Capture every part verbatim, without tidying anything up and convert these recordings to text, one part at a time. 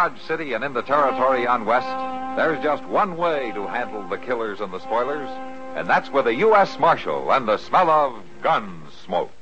Dodge City and in the territory on West, there's just one way to handle the killers and the spoilers, and that's with a U S Marshal and the smell of gun smoke.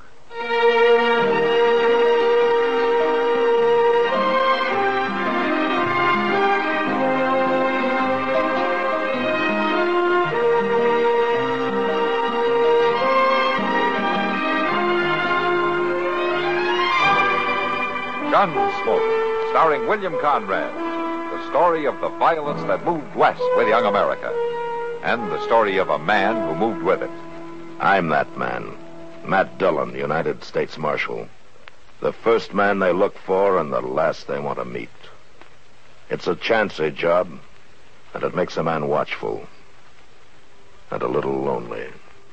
Gunsmoke, starring William Conrad. The story of the violence that moved west with young America. And the story of a man who moved with it. I'm that man. Matt Dillon, United States Marshal. The first man they look for and the last they want to meet. It's a chancy job, and it makes a man watchful. And a little lonely.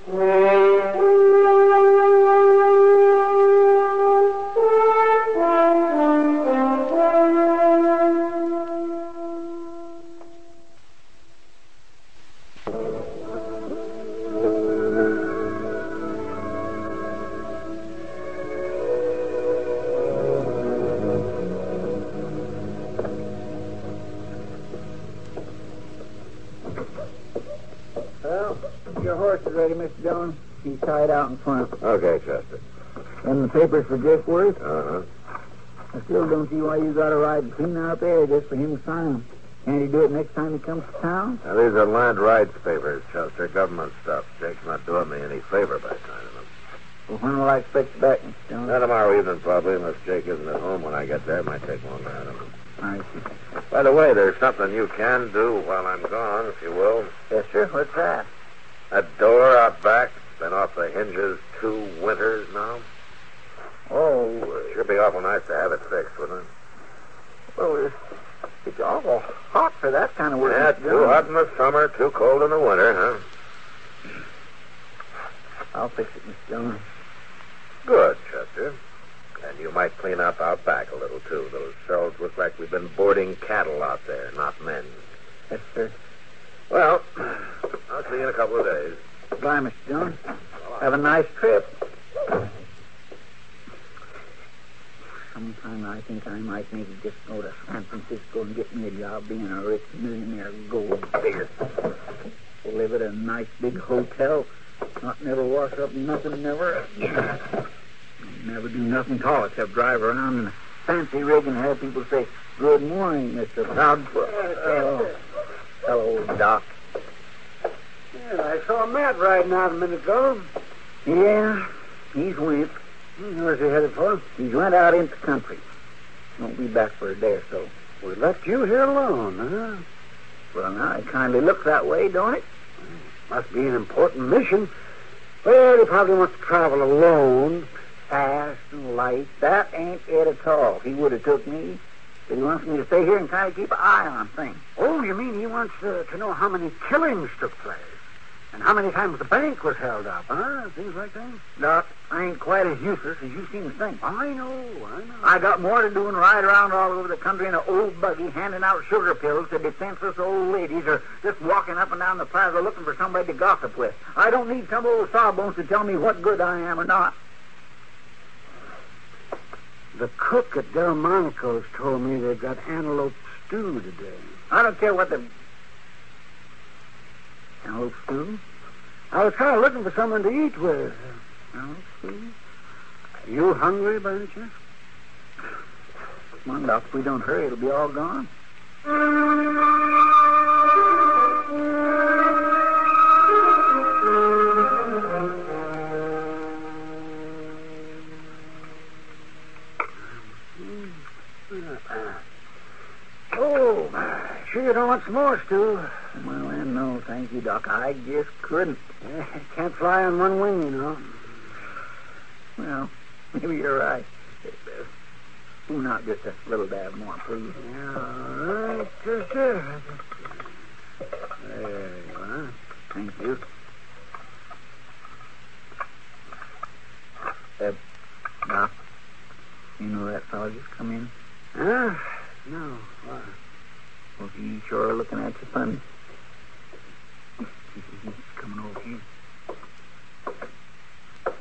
Your horse is ready, Mister Jones. He's tied out in front. Okay, Chester. And the papers for Driftworth? Uh-huh. I still don't see why you got to ride clean out there just for him to sign them. Can't he do it next time he comes to town? Now, these are land rights papers, Chester. Government stuff. Jake's not doing me any favor by signing them. Well, when will I expect you back, Mister Jones? Not tomorrow evening, probably, unless Jake isn't at home when I get there. It might take longer. I don't know. I see. By the way, there's something you can do while I'm gone, if you will. Yes, sir. What's that? That door out back has been off the hinges two winters now. Oh, It'd sure be awful nice to have it fixed, wouldn't it? well, it's, it's awful hot for that kind of work. Yeah, Mister too Jones. hot in the summer, too cold in the winter, huh? I'll fix it, Mister Jones. Good, Chester. And you might clean up out back a little, too. Those cells look like we've been boarding cattle out there, not men. Yes, sir. Well, I'll see you in a couple of days. Goodbye, Mister Jones. Have a nice trip. Sometime I think I might maybe just go to San Francisco and get me a job being a rich millionaire gold digger. Live at a nice big hotel. Not never wash up nothing, never. Never do nothing at all except drive around in a fancy rig and have people say, "Good morning, Mister Proudfoot." Oh, hello, Doc. Yeah, I saw Matt riding out a minute ago. Yeah, he's went. Hmm, Where's he headed for? He's went out into the country. Won't be back for a day or so. We left you here alone, huh? Well, now, it kindly looks that way, don't it? Must be an important mission. Well, he probably wants to travel alone. Fast and light. That ain't it at all. He would have took me. But he wants me to stay here and kind of keep an eye on things. Oh, you mean he wants uh, to know how many killings took place? And how many times the bank was held up, huh? Things like that? Doc, I ain't quite as useless as you seem to think. I know, I know. I got more to do than ride around all over the country in an old buggy handing out sugar pills to defenseless old ladies or just walking up and down the plaza looking for somebody to gossip with. I don't need some old sawbones to tell me what good I am or not. The cook at Delmonico's told me they've got antelope stew today. I don't care what the... Antelope stew? I was kind of looking for someone to eat with. Antelope stew? Are you hungry by any chance? Come on, Doc. If we don't hurry, it'll be all gone. Oh, sure you don't want some more, Stu? Well, then, no, thank you, Doc. I just couldn't. Yeah, can't fly on one wing, you know. Well, maybe you're right. Spoon out just a little dab more, please. Yeah, all right, just there. There you are. Thank you. Uh, Doc, you know that fellow just come in? Huh? No. Why? Well, he's sure looking at you funny. He's coming over here.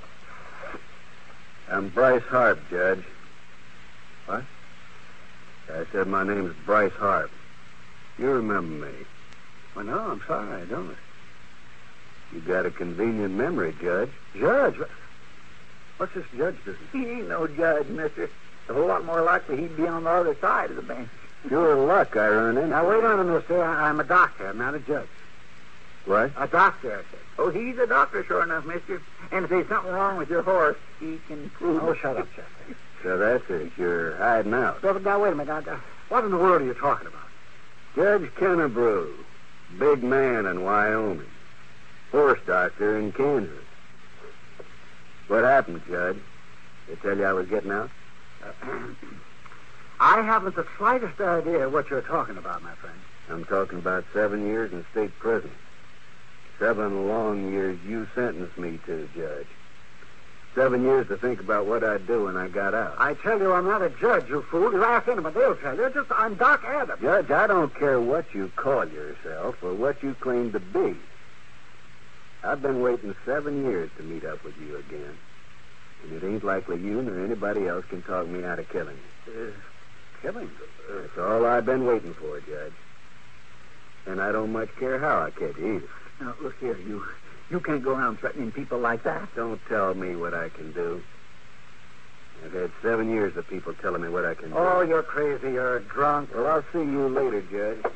I'm Bryce Harp, Judge. What? Uh, I said my name's Bryce Harp. You remember me. Well, no, I'm sorry, I don't. You got a convenient memory, Judge. Judge? What's this judge business? He ain't no judge, mister. It's a whole lot more likely he'd be on the other side of the bench. Pure luck I run into. Now, wait a minute, mister. I- I'm a doctor. I'm not a judge. What? A doctor, I said. Oh, he's a doctor, sure enough, mister. And if there's something wrong with your horse, he can prove Oh, it. shut up, Chester. So that's it. You're hiding out. So, but now, wait a minute. Now, what in the world are you talking about? Judge Kennebrew, big man in Wyoming. Horse doctor in Kansas. What happened, Judge? They tell you I was getting out? Uh, I haven't the slightest idea what you're talking about, my friend. I'm talking about seven years in state prison. Seven long years you sentenced me to, Judge. Seven years to think about what I'd do when I got out. I tell you, I'm not a judge, you fool. You ask anybody, they'll tell you. Just, I'm Doc Adams. Judge, I don't care what you call yourself or what you claim to be. I've been waiting seven years to meet up with you again. And it ain't likely you nor anybody else can talk me out of killing you. Uh, killing? Uh, That's all I've been waiting for, Judge. And I don't much care how I catch you either. Now, look here, you you can't go around threatening people like that. Don't tell me what I can do. I've had seven years of people telling me what I can do. oh, you're crazy. You're drunk. Well, I'll see you later, Judge.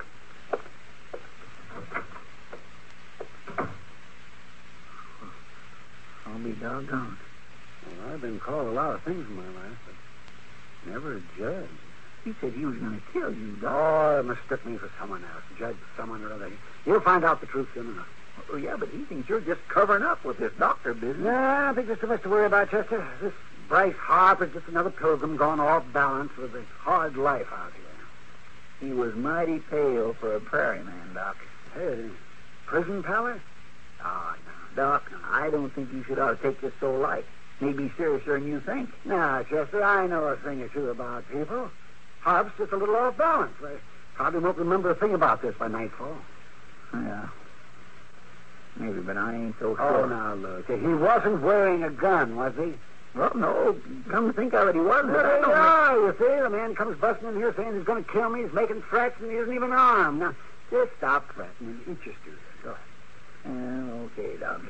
I'll be doggone. Well, I've been called a lot of things in my life, but never a judge. He said he was going to kill you, Doc. Oh, it mistook me for someone else. Judge, someone or other. You'll find out the truth soon enough. Oh, yeah, but he thinks you're just covering up with this doctor business. No, I don't think there's too much to worry about, Chester. This Bryce Harp is just another pilgrim gone off balance with a hard life out here. He was mighty pale for a prairie man, Doc. Hey, prison pallor? Ah, no, Doc, I don't think you should ought to take this so light. Maybe seriouser than you think. Now, Chester, I know a thing or two about people. Harp's just a little off balance. They probably won't remember a thing about this by nightfall. Yeah. Maybe, but I ain't so Oh, sure. now, look. He wasn't wearing a gun, was he? Well, no. Come to think of it, he wasn't. But I there don't you know. are, you see. The man comes busting in here saying he's going to kill me. He's making threats, and he isn't even armed. Now, just stop threatening. Eat your stew. Go ahead. Uh, okay, Doc.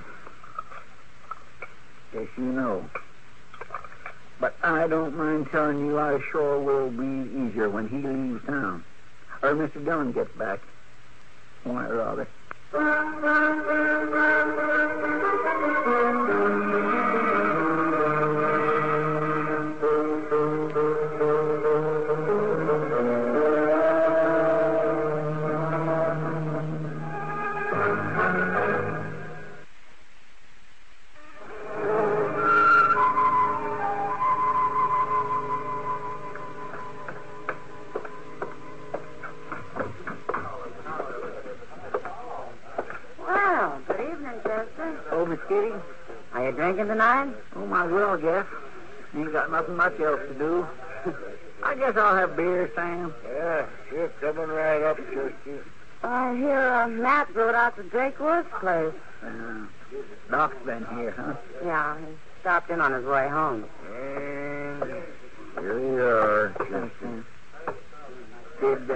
Guess you know. But I don't mind telling you I sure will breathe easier when he leaves town. Or Mister Dillon gets back. Why, rather. Well, good evening, Chester. Oh, Miss Kitty? Are you drinking tonight? Oh, might as well, guess. Ain't got nothing much else to do. I guess I'll have beer, Sam. Yeah, sure, coming right up, Chester. I hear uh, Matt rode out to Drake Wood's place. Uh, Doc's been here, huh? Yeah, he stopped in on his way home. And here you are, Chester. Did,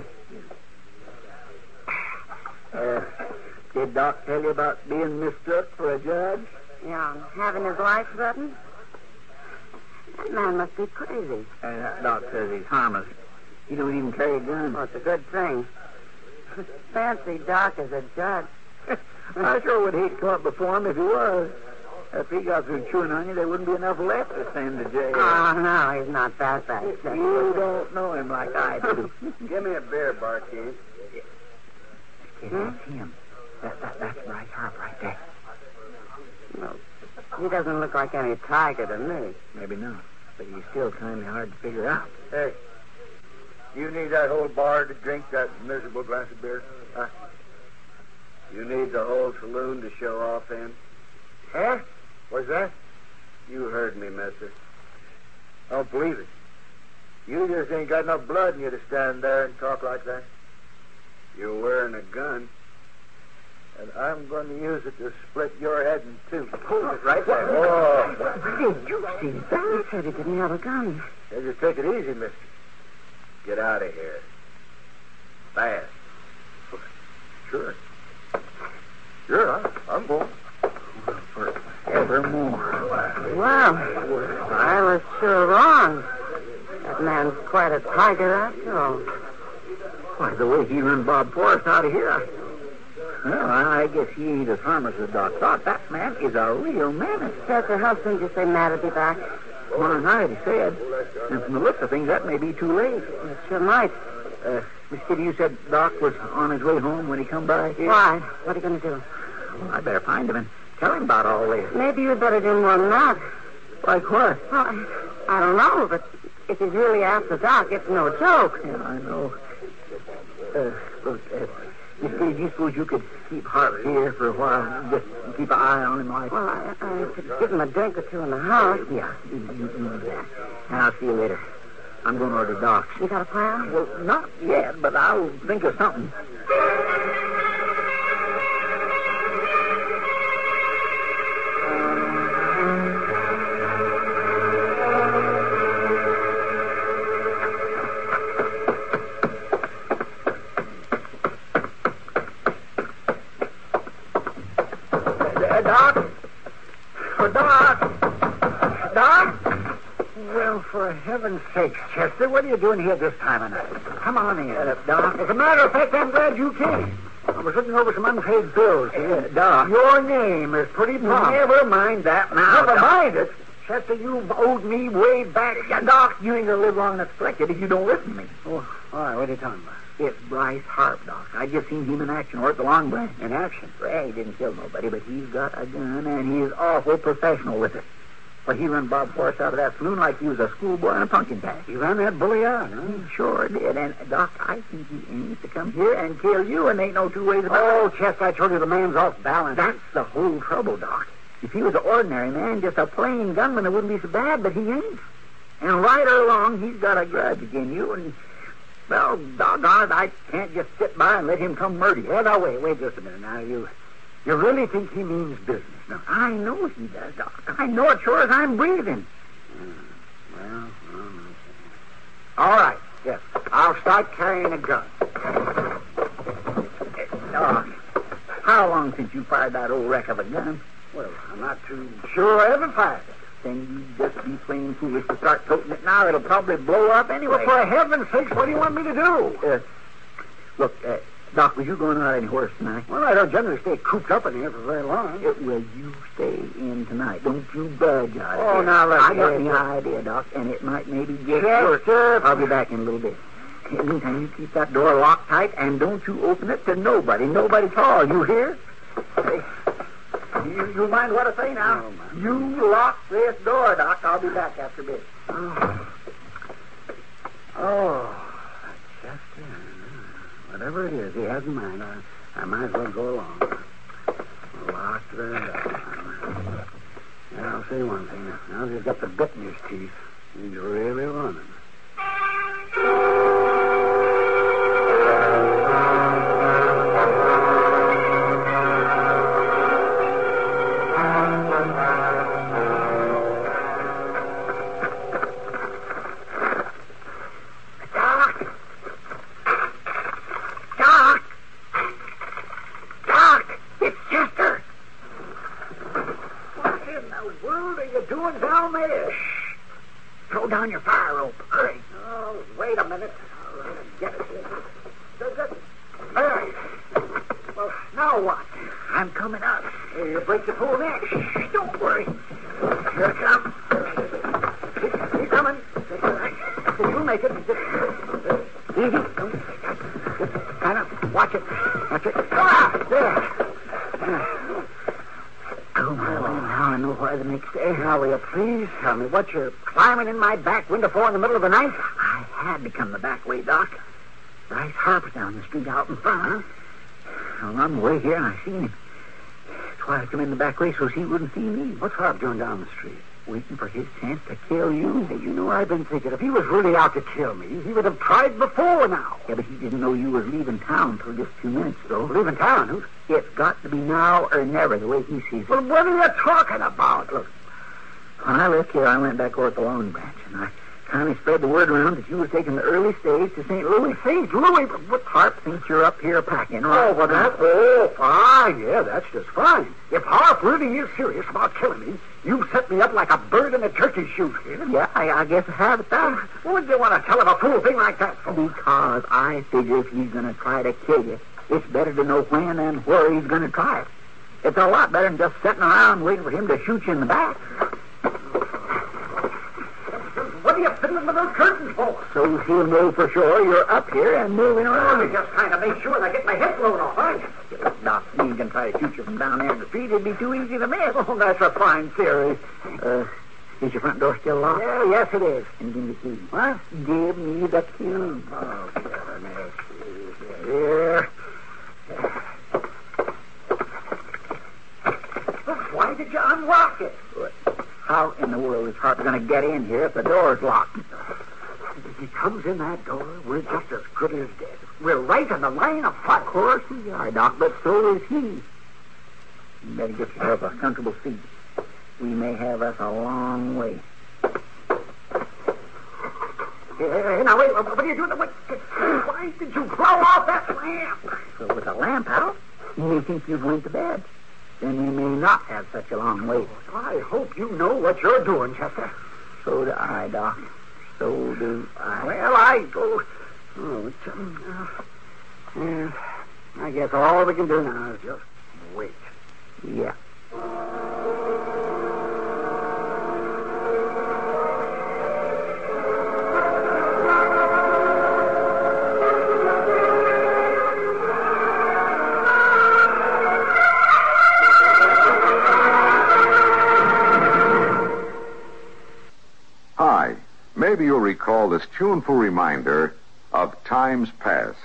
uh, uh, did Doc tell you about being mistook for a judge? Yeah, having his life threatened? That man must be crazy. Uh, Doc says he's harmless. He don't even carry a gun. Well, it's a good thing. Fancy Doc as a judge. I sure would hate to come up before him if he was. If he got through chewing on you, there wouldn't be enough left to send to jail. Oh, no, he's not that bad. You don't know him like I do. Give me a beer, Barkeep. Kid, that's him. That, that, that's Bryce Harp right there. Well, he doesn't look like any tiger to me. Maybe not, but he's still kind of hard to figure out. Hey, you need that whole bar to drink that miserable glass of beer? Huh? You need the whole saloon to show off in? Huh? What's that? You heard me, mister. Don't believe it. You just ain't got enough blood in you to stand there and talk like that. You're wearing a gun, and I'm going to use it to split your head in two. Hold it right there. Oh. Did you see that? He said he didn't have a gun. Hey, just take it easy, mister. get out of here. Fast. Sure. Sure, I, I'm going. Forevermore. Well, I was sure wrong. That man's quite a tiger after all. Why, the way he run Bob Forrest out of here, I, well, I guess he ain't as harmless as Doc thought. That man is a real menace. Chester, how soon did you say Matt would be back? Tomorrow night, he said. And from the looks of things, that may be too late. It sure might. Uh, Miss Kitty, you said Doc was on his way home when he come by here? Why? What are you going to do? Well, I better find him and tell him about all this. Maybe you'd better do more than that. Like what? Well, I, I don't know, but if he's really after Doc, it's no joke. Yeah, I know. Uh, look, uh, Miss Kitty, do you suppose you could keep Harp here for a while? Just keep an eye on him like... Well, I, I could give him a drink or two in the house. Yeah, you, you, you do that. And I'll see you later. I'm going to order Doc's. You got a plan? Well, not yet, but I'll think of something. Uh, Doc? Oh, Doc? Doc? Well, for heaven's sakes, Chester, what are you doing here this time of night? Come on in. Uh, Doc? As a matter of fact, I'm glad you came. I was looking over some unpaid bills here. Uh, Doc? Your name is pretty prompt. Never mind that now, Never Doc. mind it. Chester, you've owed me way back. Yeah, Doc, you ain't gonna live long enough to collect it if you don't listen to me. Oh, all right, what are you talking about? It's Bryce Harp, Doc. I just seen him in action or at the Long Branch. In action? Well, he didn't kill nobody, but he's got a gun, and he's awful professional with it. But he run Bob Forrest out of that saloon like he was a schoolboy in a pumpkin patch. He ran that bully out, huh? He sure did. And, Doc, I think he aims to come here and kill you, and ain't no two ways about Oh, it. Chester, I told you the man's off balance. That's the whole trouble, Doc. If he was an ordinary man, just a plain gunman, it wouldn't be so bad, but he ain't. And right or wrong, he's got a grudge against you, and, well, doggone it, I can't just sit by and let him come murder you. Well, now, wait, wait just a minute. Now, you you really think he means business? Now, I know he does, Doc. I know it sure as I'm breathing. Well, well, all right, yes. I'll start carrying a gun. Doc, how long since you fired that old wreck of a gun? Well, I'm not too sure I ever fired it. Then you just be plain foolish to start toting it now. It'll probably blow up anyway. Well, for heaven's sakes, what do you want me to do? Uh, look, uh, Doc, was you going out any horse tonight? Well, I don't generally stay cooped up in here for very long. Uh, will you stay in tonight? Don't you budge out of Oh, here. now, let's I got hear the it. idea, Doc, and it might maybe get Yes, worse. sir. I'll be back in a little bit. In the meantime, you keep that door locked tight, and don't you open it to nobody. Nobody at all. You hear? Hey, you, you mind what I say now? No, man. You lock this door, Doc. I'll be back after a bit. Oh, oh Chester. Whatever it is, he has in mind. I, I might as well go along. Lock the door. Yeah, I'll say one thing. Now he's got the bit in his teeth. He's really running. Throw down your fire rope. Hurry. Oh, wait a minute. All right, get it. Does it? There. Well, now what? I'm coming up. You break the pole neck. Shh, don't worry. Here it comes. Keep, keep coming. That's all right. You'll make it. Just, easy. Don't, just kind of watch it. Watch it. Ah, there. Oh, well, now I know why the next day. Now, will you please tell me what you're climbing in my back window for in the middle of the night? I had to come the back way, Doc. Bryce Harper's down the street out in front. Huh? I'm on the way here, and I seen him. That's why I come in the back way, so he wouldn't see me. What's Harp doing down the street? Waiting for his chance to kill you. Hey, you know, I've been thinking, if he was really out to kill me, he would have tried before now. Yeah, but he didn't know you was leaving town for just two minutes, though. Leaving town? Who's... It's got to be now or never, the way he sees it. Well, what are you talking about? Look, when I left here, I went back over at the Long Branch, and I Kind of spread the word around that you were taking the early stage to Saint Louis. Saint Louis? What Harp thinks you're up here packing, right? Oh, well, that... Oh, fine. Yeah, that's just fine. If Harp really is serious about killing me, you set me up like a bird in a turkey shoot. Yeah, I, I guess I have it done. What would you want to tell him a fool thing like that for? Because I figure if he's going to try to kill you, it's better to know when and where he's going to try it. It's a lot better than just sitting around waiting for him to shoot you in the back. What are you fiddling with those curtains for? So he'll know for sure you're up here and moving around. You just trying to make sure I get my head blown off, aren't you? Doc, he can try to shoot you from down there in the street. It'd be too easy to miss. Oh, that's a fine theory. Uh, is your front door still locked? Yeah, yes, it is. And give me the key. What? Give me the key. Oh, goodness. Here. Why did you unlock it? How in the world is Harp going to get in here if the door's locked? If he comes in that door, we're just as good as dead. We're right in the line of fire. Of course we are, Doc, but so is he. You better get yourself a comfortable seat. We may have us a long way. Hey, now, wait, what are you doing? What, why did you blow off that lamp? So with the lamp out, you may think you've went to bed. Then we may not have such a long wait. I hope you know what you're doing, Chester. So do I, Doc. So do I. Well, I go... Oh, it's, um, uh, yeah, I guess all we can do now is just wait. Yeah. Maybe you'll recall this tuneful reminder of times past.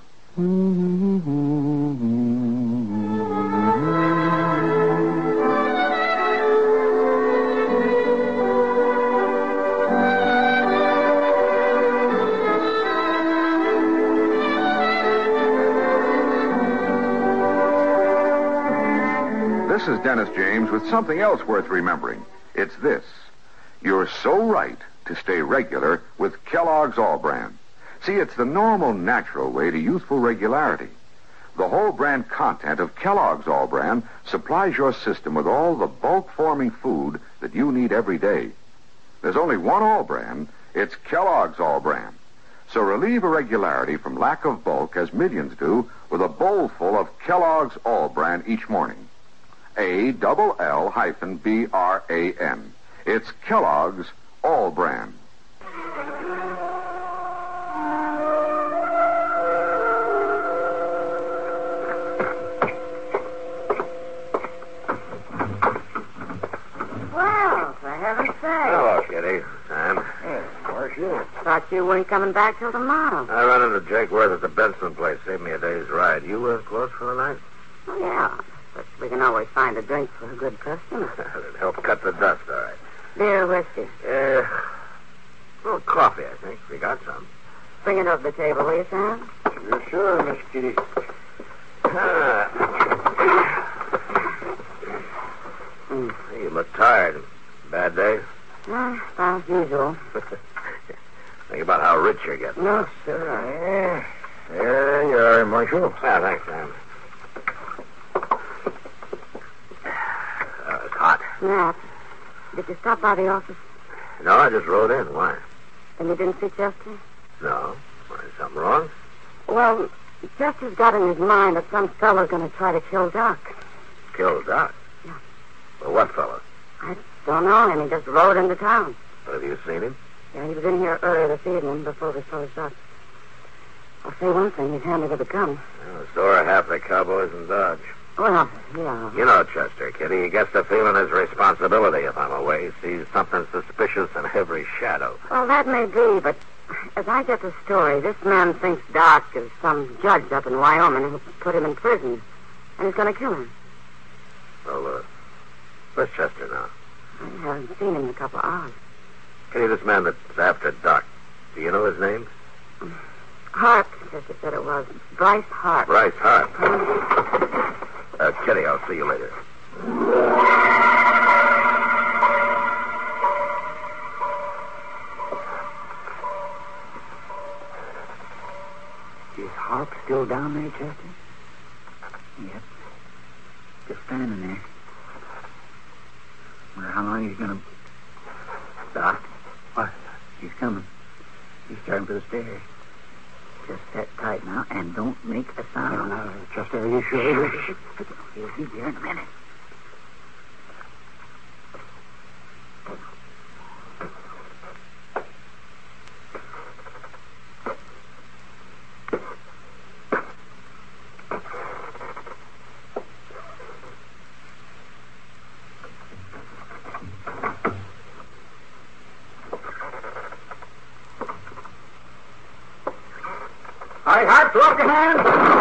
This is Dennis James with something else worth remembering. It's this. You're so right to stay regular with Kellogg's All-Bran. See, it's the normal, natural way to youthful regularity. The whole brand content of Kellogg's All-Bran supplies your system with all the bulk-forming food that you need every day. There's only one All-Bran. It's Kellogg's All-Bran. So relieve irregularity from lack of bulk, as millions do, with a bowl full of Kellogg's All-Bran each morning. A double L hyphen B R A N. It's Kellogg's All-Bran. Well, for heaven's sake. Hello, Kitty. Sam. Hey, where's you? Thought you weren't coming back till tomorrow. I run into Jake Worth at the Benson place. Saved me a day's ride. You were closed for the night? Oh, yeah. But we can always find a drink for a good customer. It helped cut the dust, all right. Beer or whiskey? Yeah. A little coffee, I think. We got some. Bring it over the table, will you, Sam? You're sure, Miss Kitty? Ah. Mm. You look tired. Bad day? Uh, as usual. Think about how rich you're getting. No, sir. Yeah. There you are, Marshal. Ah, thanks, Sam. Uh, it's hot. Nat, did you stop by the office? No, I just rode in. Why? And you didn't see Chester? No. Why, is something wrong? Well, Chester's got in his mind that some fellow's going to try to kill Doc. Kill Doc? Yeah. Well, what fellow? I don't know him. He just rode into town. But have you seen him? Yeah, he was in here earlier this evening before we closed up. I'll say one thing. He's handy with a gun. Well, so are half the cowboys in Dodge. Well, yeah. You know Chester, Kitty. He gets the feeling his responsibility if I'm away. He sees something suspicious in every shadow. Well, that may be, but as I get the story, this man thinks Doc is some judge up in Wyoming who put him in prison, and he's going to kill him. Well, uh, where's Chester now? I haven't seen him in a couple of hours. Kitty, this man that's after Doc, do you know his name? Harp, Chester said it was. Bryce Harp. Bryce Harp. Uh, Kitty, I'll see you later. Harp still down there, Chester? Yep. Just standing there. Wonder how long he's gonna... Doc? What? He's coming. He's starting for the stairs. Just sit tight now and don't make a sound. No, no, Chester, are you sure? He'll be there in a minute. All right, Hart, throw up your hands.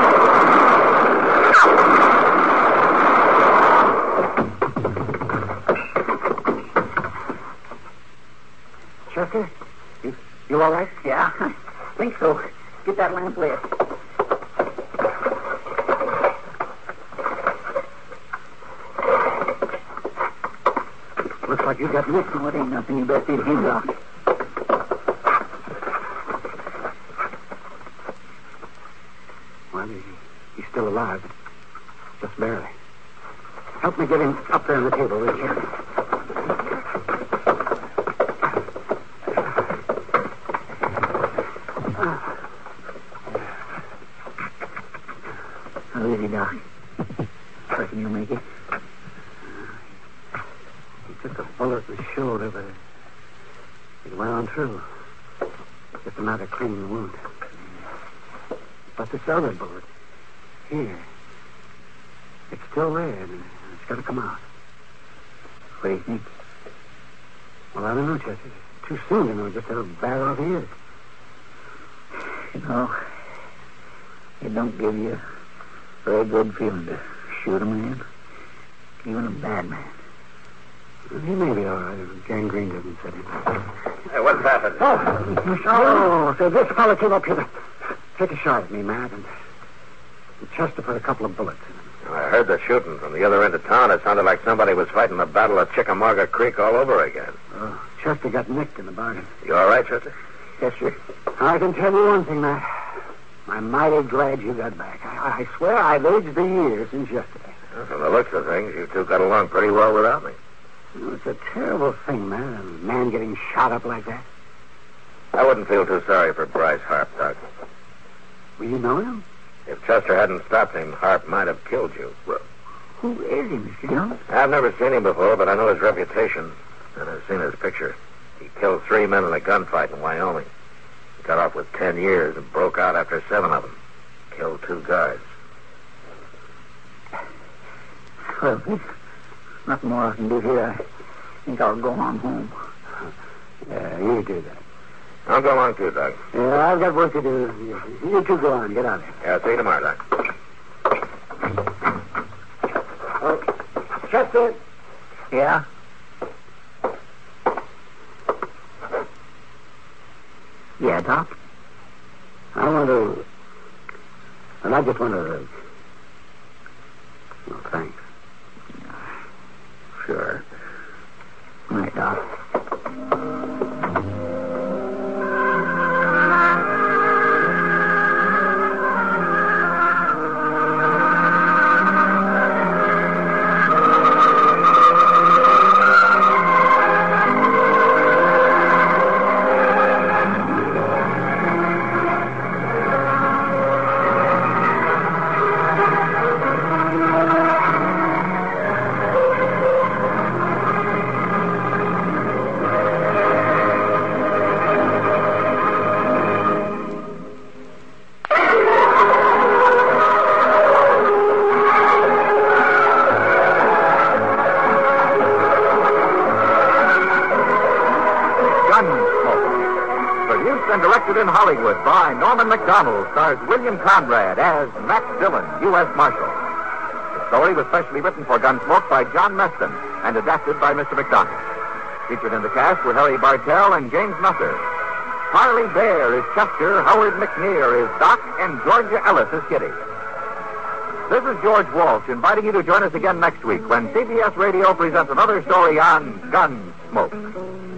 Chester, you, you all right? Yeah, I think so. Get that lamp lit. Looks like you got nicked. No, it ain't nothing. You best eat him, Doc. Well, he, he's still alive. Just barely. Help me get him up there on the table, will you? How is he, Doc? Reckon you'll make it? He took a bullet in the shoulder, but it went on through. Just a matter of cleaning the wound. But this other bullet, here, it's still there, and it's got to come out. What do you think? Well, I don't know, Chester. Too soon to know just how bad off he is. You know, it don't give you a very good feeling to shoot a man, even a bad man. He may be all right if gangrene doesn't set in. Hey, what's happened? Oh, oh, so this fellow came up here to take a shot at me, Matt, and Chester put a couple of bullets in him. I heard the shooting from the other end of town. It sounded like somebody was fighting the Battle of Chickamauga Creek all over again. Oh, Chester got nicked in the bargain. You all right, Chester? Yes, sir. I can tell you one thing, Matt. I'm mighty glad you got back. I, I swear I've aged a year since yesterday. Well, from the looks of things, you two got along pretty well without me. You know, it's a terrible thing, man. A man getting shot up like that. I wouldn't feel too sorry for Bryce Harp, Doc. Well, you know him? If Chester hadn't stopped him, Harp might have killed you. Well, Who is he, Mister Jones? I've never seen him before, but I know his reputation, and I've seen his picture. He killed three men in a gunfight in Wyoming. He got off with ten years and broke out after seven of them. Killed two guys. Well, there's nothing more I can do here. I think I'll go on home. Yeah, you do that. I'll go along too, Doc. Yeah, I've got work to do. You, you two go on. Get out of here. Yeah, see you tomorrow, Doc. Oh, Chester. Yeah? Yeah, Doc? I want to... Well, I just want to... Well, thanks. Sure. Good night, Doc. In Hollywood by Norman Macdonald, stars William Conrad as Matt Dillon, U S Marshal. The story was specially written for Gunsmoke by John Meston and adapted by Mister Macdonald. Featured in the cast were Harry Bartell and James Nutter. Harley Bear is Chester, Howard McNear is Doc, and Georgia Ellis is Kitty. This is George Walsh inviting you to join us again next week when C B S Radio presents another story on Gunsmoke.